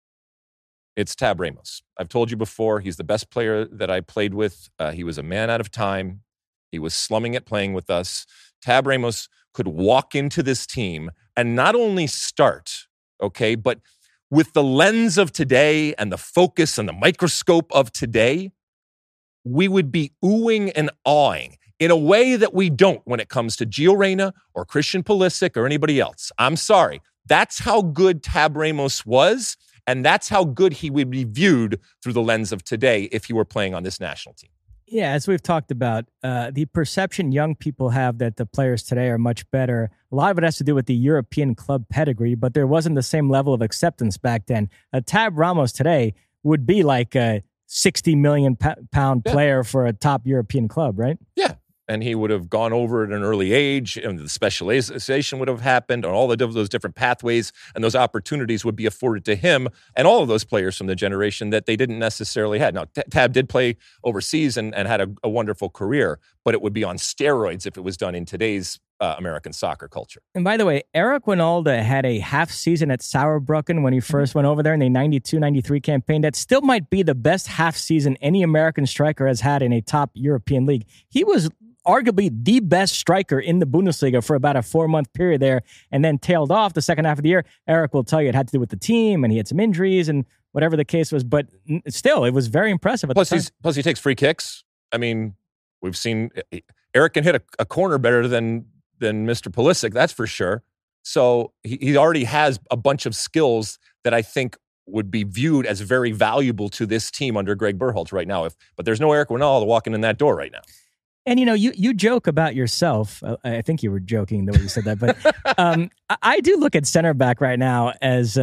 it's Tab Ramos. I've told you before, he's the best player that I played with. Uh, he was a man out of time. He was slumming at playing with us. Tab Ramos could walk into this team and not only start, okay, but with the lens of today and the focus and the microscope of today, we would be oohing and awing in a way that we don't when it comes to Gio Reyna or Christian Pulisic or anybody else. I'm sorry. That's how good Tab Ramos was, and that's how good he would be viewed through the lens of today if he were playing on this national team. Yeah, as we've talked about, uh, the perception young people have that the players today are much better, a lot of it has to do with the European club pedigree, but there wasn't the same level of acceptance back then. A Tab Ramos today would be like a sixty million pound yeah. player for a top European club, right? Yeah. And he would have gone over at an early age, and the specialization would have happened, and all of those different pathways and those opportunities would be afforded to him and all of those players from the generation that they didn't necessarily have. Now, Tab did play overseas and, and had a, a wonderful career, but it would be on steroids if it was done in today's uh, American soccer culture. And by the way, Eric Winalda had a half season at Saarbrücken when he first mm-hmm. went over there in the ninety-two ninety-three campaign. That still might be the best half season any American striker has had in a top European league. He was arguably the best striker in the Bundesliga for about a four-month period there, and then tailed off the second half of the year. Eric will tell you it had to do with the team, and he had some injuries and whatever the case was, but still, it was very impressive at plus the time. He's, plus, he takes free kicks. I mean, we've seen Eric can hit a, a corner better than than Mister Pulisic, that's for sure. So he, he already has a bunch of skills that I think would be viewed as very valuable to this team under Greg Berhalter right now. If But there's no Eric Winalda walking in that door right now. And, you know, you, you joke about yourself. I think you were joking the way you said that. But um, I do look at center back right now as uh,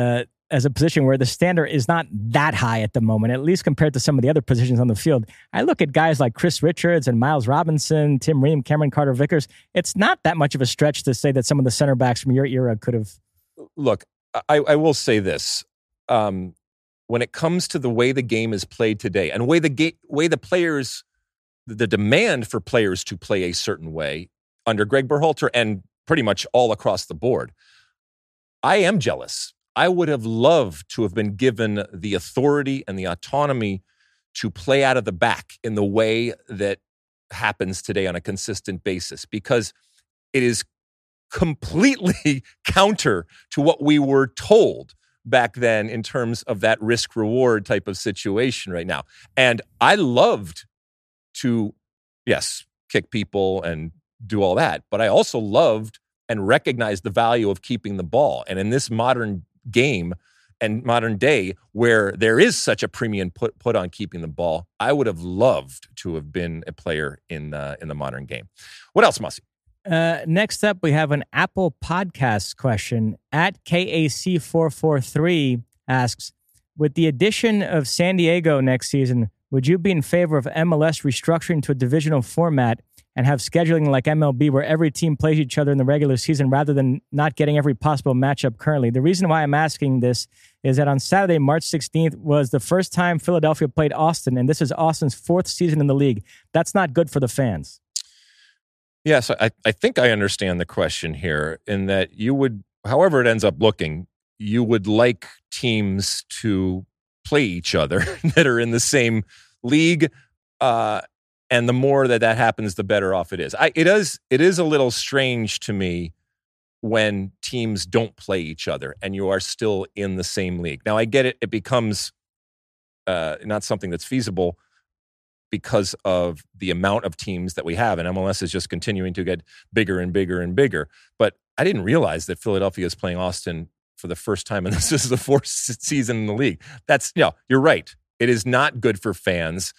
as a position where the standard is not that high at the moment, at least compared to some of the other positions on the field. I look at guys like Chris Richards and Miles Robinson, Tim Ream, Cameron Carter-Vickers. It's not that much of a stretch to say that some of the center backs from your era could have. Look, I, I will say this. Um, when it comes to the way the game is played today and way the ga- way the players, the demand for players to play a certain way under Greg Berhalter and pretty much all across the board, I am jealous. I would have loved to have been given the authority and the autonomy to play out of the back in the way that happens today on a consistent basis, because it is completely counter to what we were told back then in terms of that risk-reward type of situation right now. And I loved to, yes, kick people and do all that, but I also loved and recognized the value of keeping the ball. And in this modern game and modern day where there is such a premium put put on keeping the ball, I would have loved to have been a player in uh, in the modern game. What else, Mossy? Uh, next up, we have an Apple Podcasts question. At K A C four four three asks, with the addition of San Diego next season, would you be in favor of M L S restructuring to a divisional format and have scheduling like M L B where every team plays each other in the regular season rather than not getting every possible matchup currently? The reason why I'm asking this is that on Saturday, March sixteenth, was the first time Philadelphia played Austin, and this is Austin's fourth season in the league. That's not good for the fans. Yes, I, I think I understand the question here in that you would, however it ends up looking, you would like teams to play each other that are in the same league, uh, and the more that that happens, the better off it is. I, it is. It is a little strange to me when teams don't play each other and you are still in the same league. Now, I get it. It becomes uh, not something that's feasible because of the amount of teams that we have, and M L S is just continuing to get bigger and bigger and bigger. But I didn't realize that Philadelphia is playing Austin for the first time, and this is the fourth season in the league. That's, you know, you're right. It is not good for fans.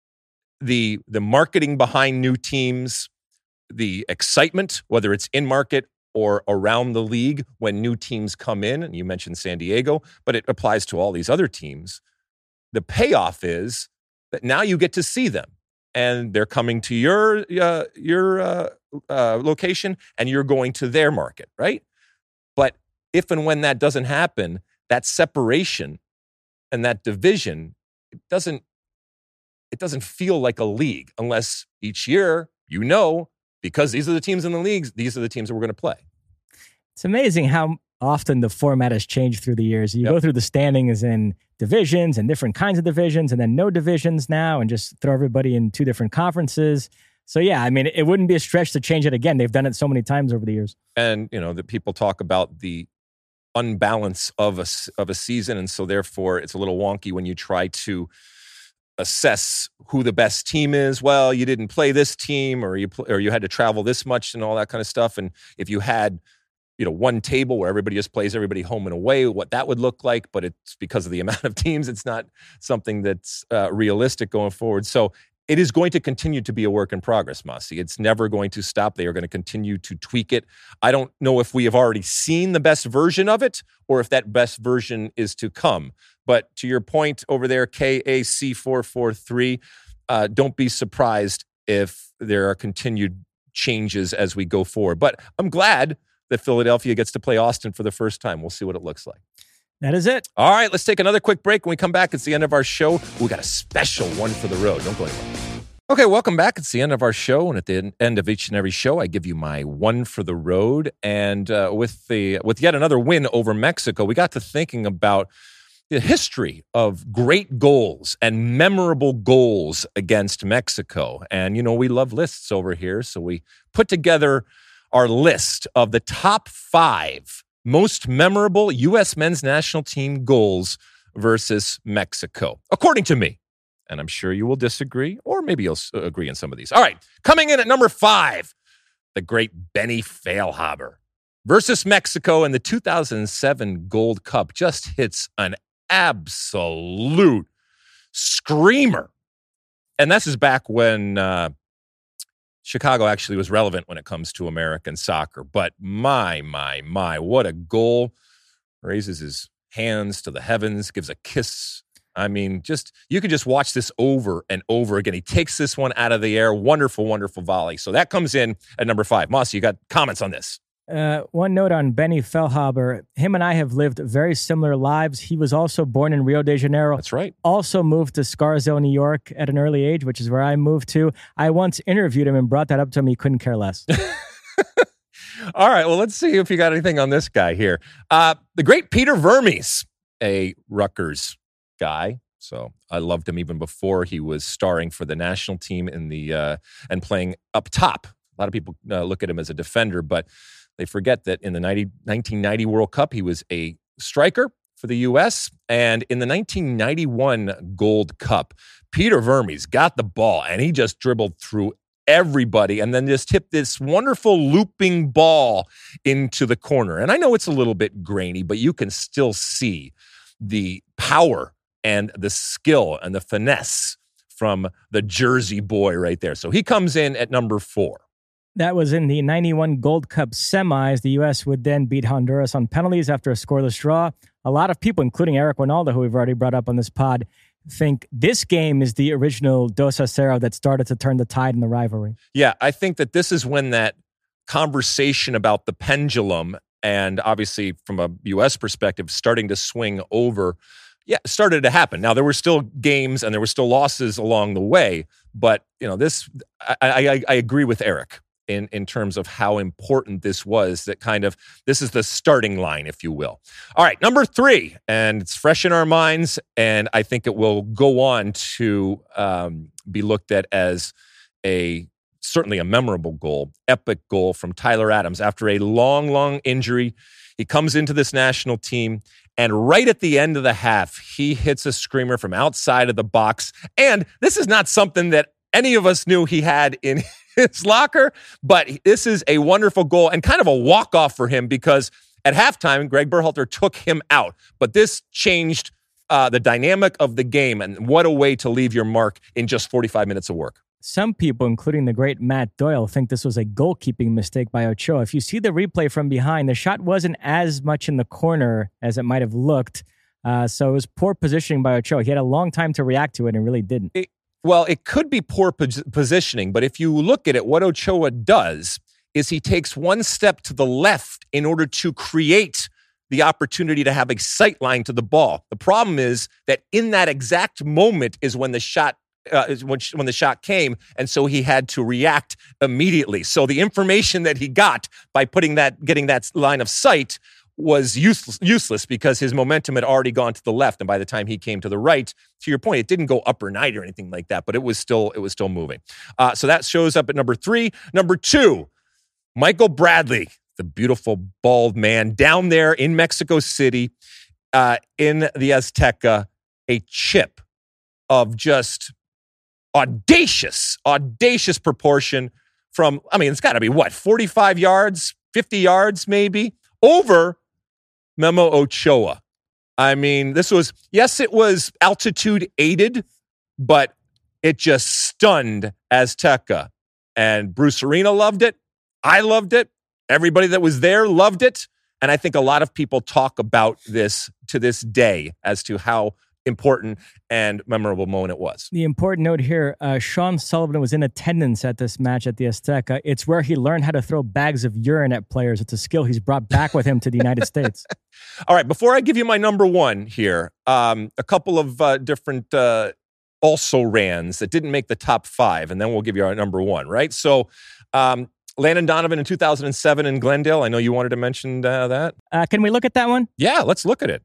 The the marketing behind new teams, the excitement, whether it's in market or around the league when new teams come in, and you mentioned San Diego, but it applies to all these other teams. The payoff is that now you get to see them, and they're coming to your uh, your uh, uh, location, and you're going to their market, right? But if and when that doesn't happen, that separation and that division, it doesn't it doesn't feel like a league unless each year you know, because these are the teams in the leagues, these are the teams that we're going to play. It's amazing how often the format has changed through the years. You Yep. go through the standings in divisions and different kinds of divisions, and then no divisions now, and just throw everybody in two different conferences. So yeah, I mean, it wouldn't be a stretch to change it again. They've done it so many times over the years. And, you know, that people talk about the unbalance of a, of a season, and so therefore it's a little wonky when you try to assess who the best team is. Well, you didn't play this team, or you pl- or you had to travel this much and all that kind of stuff. And if you had, you know, one table where everybody just plays everybody home and away, what that would look like, but it's because of the amount of teams, it's not something that's uh, realistic going forward. So it is going to continue to be a work in progress, Mossy. It's never going to stop. They are going to continue to tweak it. I don't know if we have already seen the best version of it or if that best version is to come. But to your point over there, K A C four four three, uh, don't be surprised if there are continued changes as we go forward. But I'm glad that Philadelphia gets to play Austin for the first time. We'll see what it looks like. That is it. All right, let's take another quick break. When we come back, it's the end of our show. We got a special one for the road. Don't go anywhere. Okay, welcome back. It's the end of our show, and at the end of each and every show, I give you my one for the road. And uh, with the with yet another win over Mexico, we got to thinking about the history of great goals and memorable goals against Mexico. And, you know, we love lists over here, so we put together our list of the top five most memorable U S men's national team goals versus Mexico, according to me. And I'm sure you will disagree, or maybe you'll agree in some of these. All right, coming in at number five, the great Benny Feilhaber versus Mexico in the two thousand seven Gold Cup just hits an absolute screamer. And this is back when uh, Chicago actually was relevant when it comes to American soccer. But my, my, my, what a goal. Raises his hands to the heavens, gives a kiss. I mean, just you could just watch this over and over again. He takes this one out of the air. Wonderful, wonderful volley. So that comes in at number five. Moss, you got comments on this? Uh, one note on Benny Feilhaber. Him and I have lived very similar lives. He was also born in Rio de Janeiro. That's right. Also moved to Scarsdale, New York at an early age, which is where I moved to. I once interviewed him and brought that up to him. He couldn't care less. All right. Well, let's see if you got anything on this guy here. Uh, the great Peter Vermes, a Rutgers guy. So I loved him even before he was starring for the national team in the uh, and playing up top. A lot of people uh, look at him as a defender, but they forget that in the nineteen ninety World Cup, he was a striker for the U S. And in the nineteen ninety-one Gold Cup, Peter Vermes got the ball and he just dribbled through everybody and then just tipped this wonderful looping ball into the corner. And I know it's a little bit grainy, but you can still see the power and the skill and the finesse from the Jersey boy right there. So he comes in at number four. That was in the ninety-one Gold Cup semis. The U S would then beat Honduras on penalties after a scoreless draw. A lot of people, including Eric Ronaldo, who we've already brought up on this pod, think this game is the original dos a cero that started to turn the tide in the rivalry. Yeah, I think that this is when that conversation about the pendulum and obviously from a U S perspective starting to swing over, yeah, started to happen. Now, there were still games and there were still losses along the way, but you know, this, I, I, I agree with Eric. In, in terms of how important this was, that kind of, this is the starting line, if you will. All right, number three, and it's fresh in our minds, and I think it will go on to um, be looked at as a, certainly a memorable goal, epic goal from Tyler Adams. After a long, long injury, he comes into this national team, and right at the end of the half, he hits a screamer from outside of the box, and this is not something that any of us knew he had in his locker, but this is a wonderful goal and kind of a walk-off for him because at halftime, Greg Berhalter took him out. But this changed uh, the dynamic of the game, and what a way to leave your mark in just forty-five minutes of work. Some people, including the great Matt Doyle, think this was a goalkeeping mistake by Ochoa. If you see the replay from behind, the shot wasn't as much in the corner as it might have looked. Uh, so it was poor positioning by Ochoa. He had a long time to react to it and really didn't. It, Well, it could be poor pos- positioning, but if you look at it, what Ochoa does is he takes one step to the left in order to create the opportunity to have a sight line to the ball. The problem is that in that exact moment is when the shot uh, is when, when the shot came, and so he had to react immediately. So the information that he got by putting that, getting that line of sight was useless, useless because his momentum had already gone to the left, and by the time he came to the right, to your point, it didn't go up or night or anything like that, but it was still it was still moving. Uh, so that shows up at number three. Number two, Michael Bradley, the beautiful bald man down there in Mexico City, uh, in the Azteca, a chip of just audacious, audacious proportion from, I mean, it's got to be what, forty-five yards, fifty yards maybe, over Memo Ochoa. I mean, this was, yes, it was altitude aided, but it just stunned Azteca. And Bruce Arena loved it. I loved it. Everybody that was there loved it. And I think a lot of people talk about this to this day as to how important and memorable moment it was. The important note here, uh, Sean Sullivan was in attendance at this match at the Azteca. It's where he learned how to throw bags of urine at players. It's a skill he's brought back with him to the United States. All right, before I give you my number one here, um, a couple of uh, different uh, also-rans that didn't make the top five, and then we'll give you our number one, right? So um, Landon Donovan in two thousand seven in Glendale. I know you wanted to mention uh, that. Uh, can we look at that one? Yeah, let's look at it.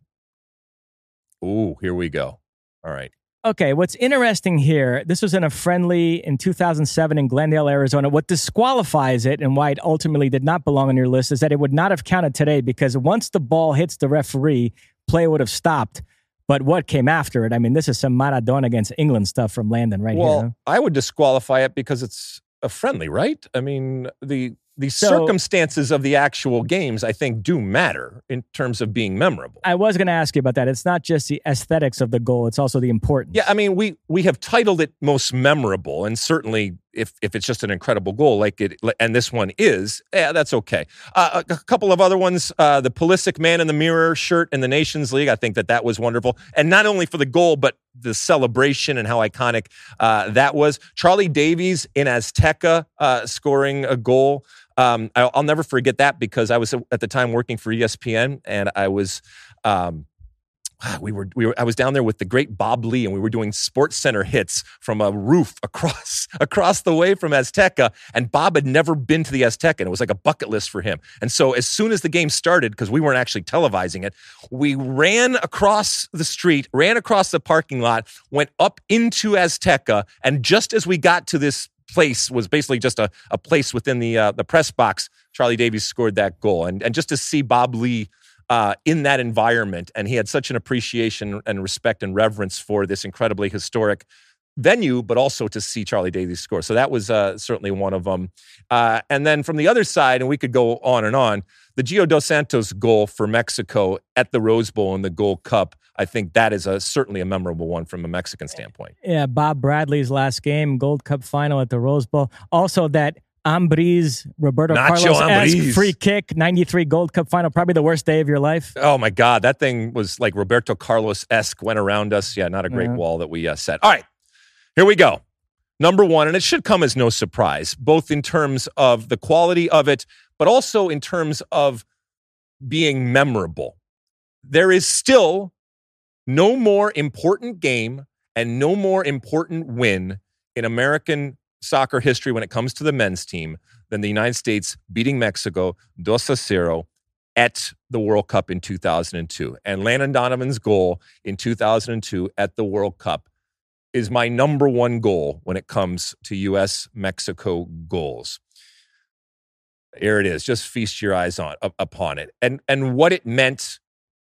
Ooh, here we go. All right. Okay, what's interesting here, this was in a friendly in two thousand seven in Glendale, Arizona. What disqualifies it and why it ultimately did not belong on your list is that it would not have counted today because once the ball hits the referee, play would have stopped. But what came after it? I mean, this is some Maradona against England stuff from Landon right well, here. Huh? I would disqualify it because it's a friendly, right? I mean, the the So- circumstances of the actual games, I think, do matter in terms of being memorable. I was going to ask you about that. It's not just the aesthetics of the goal, it's also the importance. Yeah, I mean, we we have titled it most memorable, and certainly if if it's just an incredible goal like it, and this one is, yeah, that's okay. Uh, a, a couple of other ones, uh, the Pulisic Man in the Mirror shirt in the Nations League, I think that that was wonderful. And not only for the goal, but the celebration and how iconic uh, that was. Charlie Davies in Azteca uh, scoring a goal. Um, I'll, I'll never forget that because I was at the time working for E S P N, and I was... Um, We were, we were, I was down there with the great Bob Lee, and we were doing Sports Center hits from a roof across across the way from Azteca. And Bob had never been to the Azteca, and it was like a bucket list for him. And so, as soon as the game started, because we weren't actually televising it, we ran across the street, ran across the parking lot, went up into Azteca, and just as we got to this place, was basically just a, a place within the uh, the press box, Charlie Davies scored that goal, and and just to see Bob Lee. Uh, in that environment, and he had such an appreciation and respect and reverence for this incredibly historic venue, but also to see Charlie Davies score. So that was uh, certainly one of them. Uh, and then from the other side, and we could go on and on, the Gio Dos Santos goal for Mexico at the Rose Bowl in the Gold Cup, I think that is a, certainly a memorable one from a Mexican standpoint. Yeah, Bob Bradley's last game, Gold Cup final at the Rose Bowl. Also that Ambriz, Roberto Nacho Carlos-esque Ambriz. free kick, ninety-three Gold Cup final, probably the worst day of your life. Oh my God, that thing was like Roberto Carlos-esque, went around us. Yeah, not a great Yeah. wall that we uh, set. All right, here we go. Number one, and it should come as no surprise, both in terms of the quality of it, but also in terms of being memorable. There is still no more important game and no more important win in American soccer history when it comes to the men's team than the United States beating Mexico dos a zero at the World Cup in two thousand two. And Landon Donovan's goal in two thousand two at the World Cup is my number one goal when it comes to U S Mexico goals. Here it is. Just feast your eyes on up, upon it. And, and what it meant,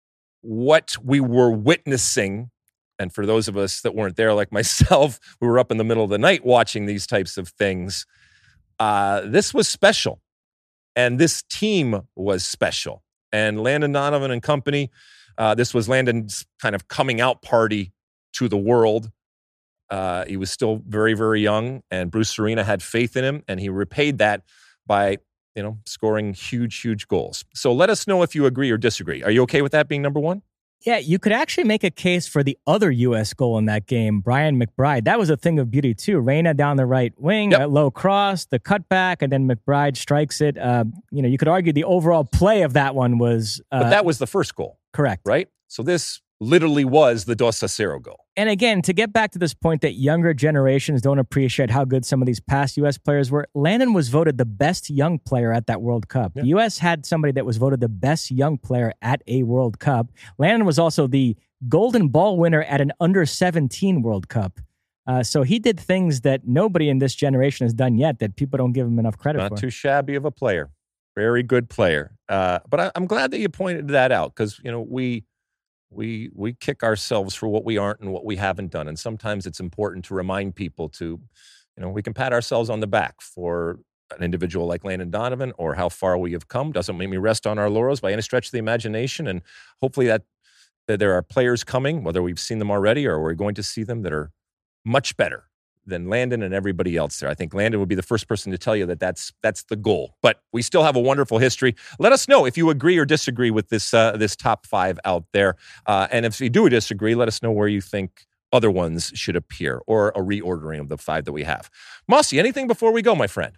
what we were witnessing. And for those of us that weren't there, like myself, we were up in the middle of the night watching these types of things. Uh, this was special. And this team was special. And Landon Donovan and company, uh, this was Landon's kind of coming out party to the world. Uh, he was still very, very young. And Bruce Arena had faith in him. And he repaid that by, you know, scoring huge, huge goals. So let us know if you agree or disagree. Are you okay with that being number one? Yeah, you could actually make a case for the other U S goal in that game, Brian McBride. That was a thing of beauty, too. Reina down the right wing, Yep. a low cross, the cutback, and then McBride strikes it. Uh, you know, you could argue the overall play of that one was... Uh, But that was the first goal, correct. right? So this literally was the Dos a Zero goal. And again, to get back to this point that younger generations don't appreciate how good some of these past U S players were, Landon was voted the best young player at that World Cup. Yeah. The U S had somebody that was voted the best young player at a World Cup. Landon was also the Golden Ball winner at an under seventeen World Cup. Uh, so he did things that nobody in this generation has done yet that people don't give him enough credit Not for. too shabby of a player. Very good player. Uh, but I, I'm glad that you pointed that out because, you know, we... We we kick ourselves for what we aren't and what we haven't done. And sometimes it's important to remind people to, you know, we can pat ourselves on the back for an individual like Landon Donovan or how far we have come. Doesn't make me rest on our laurels by any stretch of the imagination. And hopefully that, that there are players coming, whether we've seen them already or we're going to see them, that are much better than Landon and everybody else there. I think Landon would be the first person to tell you that that's that's the goal. But we still have a wonderful history. Let us know if you agree or disagree with this uh, this top five out there. Uh, and if you do disagree, let us know where you think other ones should appear or a reordering of the five that we have. Mossy, anything before we go, my friend?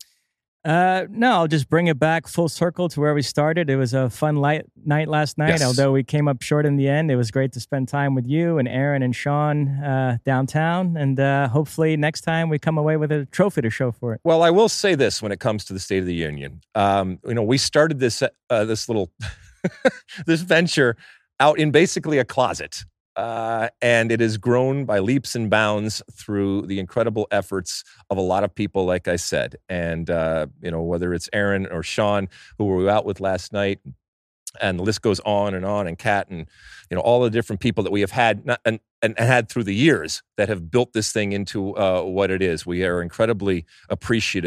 Uh, no, I'll just bring it back full circle to where we started. It was a fun light night last night. Yes. Although we came up short in the end, it was great to spend time with you and Aaron and Sean uh, downtown. And uh, hopefully next time we come away with a trophy to show for it. Well, I will say this when it comes to the State of the Union. Um, you know, we started this uh, this little this venture out in basically a closet. Uh, and it has grown by leaps and bounds through the incredible efforts of a lot of people, like I said. And, uh, you know, whether it's Aaron or Sean, who we were out with last night, and the list goes on and on, and Kat, and, you know, all the different people that we have had not, and, and had through the years that have built this thing into uh, what it is. We are incredibly appreciative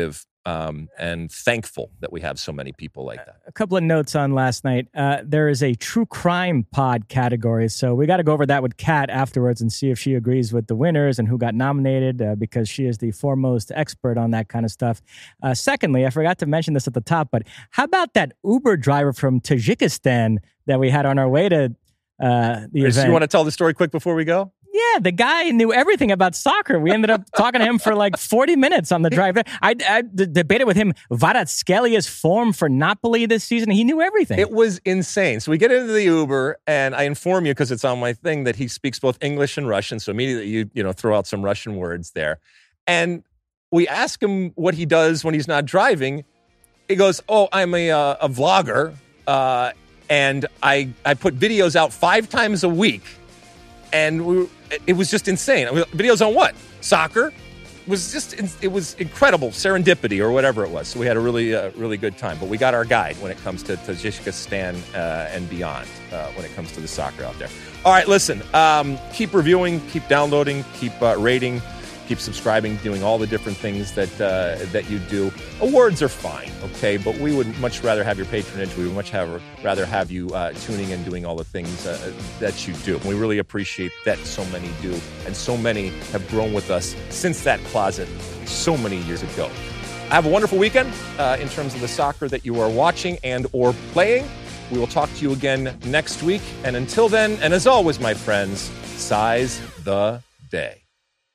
um, and thankful that we have so many people like that. A couple of notes on last night. Uh, there is a true crime pod category, so we got to go over that with Kat afterwards and see if she agrees with the winners and who got nominated, uh, because she is the foremost expert on that kind of stuff. Uh, secondly, I forgot to mention this at the top, but how about that Uber driver from Tajikistan that we had on our way to uh, the So event? you want to tell the story quick before we go? Yeah, the guy knew everything about soccer. We ended up talking to him for like forty minutes on the drive there. I, I d- debated with him Kvaratskhelia form for Napoli this season. He knew everything. It was insane. So we get into the Uber, and I inform you, because it's on my thing, that he speaks both English and Russian. So immediately you you know throw out some Russian words there. And we ask him what he does when he's not driving. He goes, oh, I'm a, uh, a vlogger, uh, and I, I put videos out five times a week. And we, it was just insane. Videos on what? Soccer? It was just, it was incredible serendipity or whatever it was. So we had a really, uh, really good time. But we got our guide when it comes to Tajikistan uh, and beyond, uh, when it comes to the soccer out there. All right, listen, um, keep reviewing, keep downloading, keep uh, rating, keep subscribing, doing all the different things that uh, that you do. Awards are fine, okay? But we would much rather have your patronage. We would much have, rather have you uh, tuning in, doing all the things uh, that you do. We really appreciate that so many do, and so many have grown with us since that closet so many years ago. Have a wonderful weekend uh, in terms of the soccer that you are watching and or playing. We will talk to you again next week. And until then, and as always, my friends, size the day.